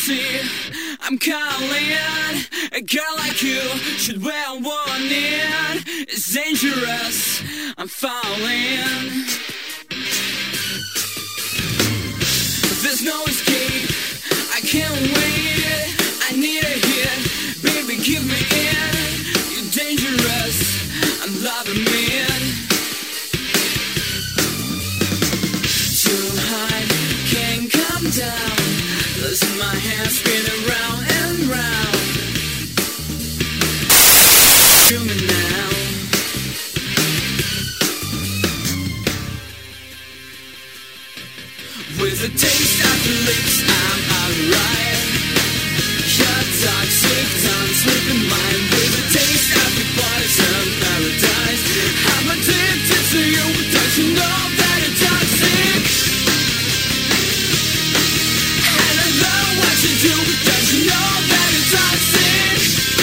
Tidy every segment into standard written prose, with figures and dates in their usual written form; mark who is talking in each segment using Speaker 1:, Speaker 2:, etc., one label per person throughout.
Speaker 1: taxi, I'm calling. A girl like you should wear a warning. It's dangerous, I'm falling. There's no escape, I can't wait. I need a hit, baby give me in. You're dangerous, I'm loving it. Too high, can't come down. Listen, my hands spinning round and round. Feel me now. With a taste of your lips, I'm alright. Your toxic tongue slipping mine. With a taste of your poison paradise, I'm addicted to you. Don't you know that you're toxic? And I love what you do. Don't you know that you're toxic?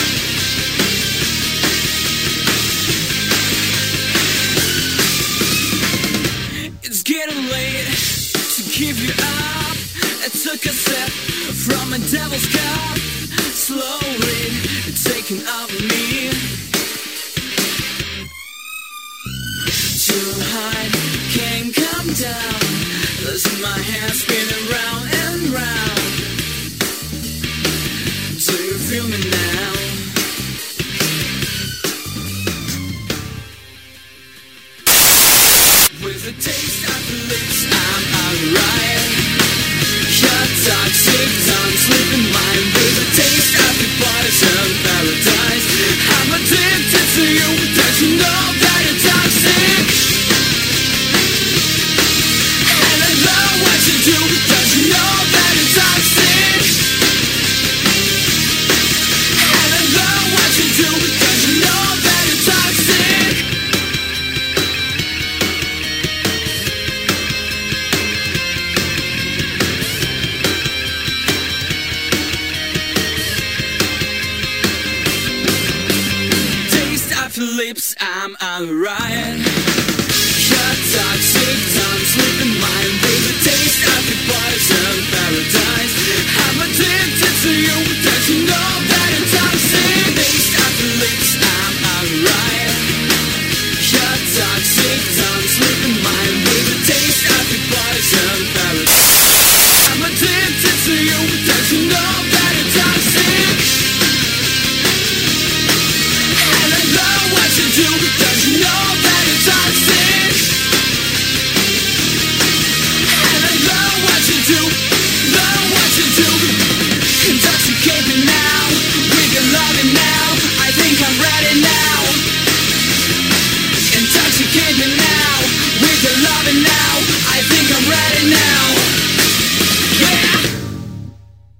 Speaker 1: It's getting late to give you up. I took a sip from a devil's cup, slowly taking over me. Too high, can't come down. Listen, my hands spinning round and round. Do you feel me now? With a taste of your lips, I'm alright. Your toxic tongue slipping mine. With a taste of your poison paradise, I'm addicted to you. Don't you know that you're toxic? And I love what you do. Don't you know that you're toxic? And I love what you do. Don't you know that you're toxic? Taste of your lips, I'm alright.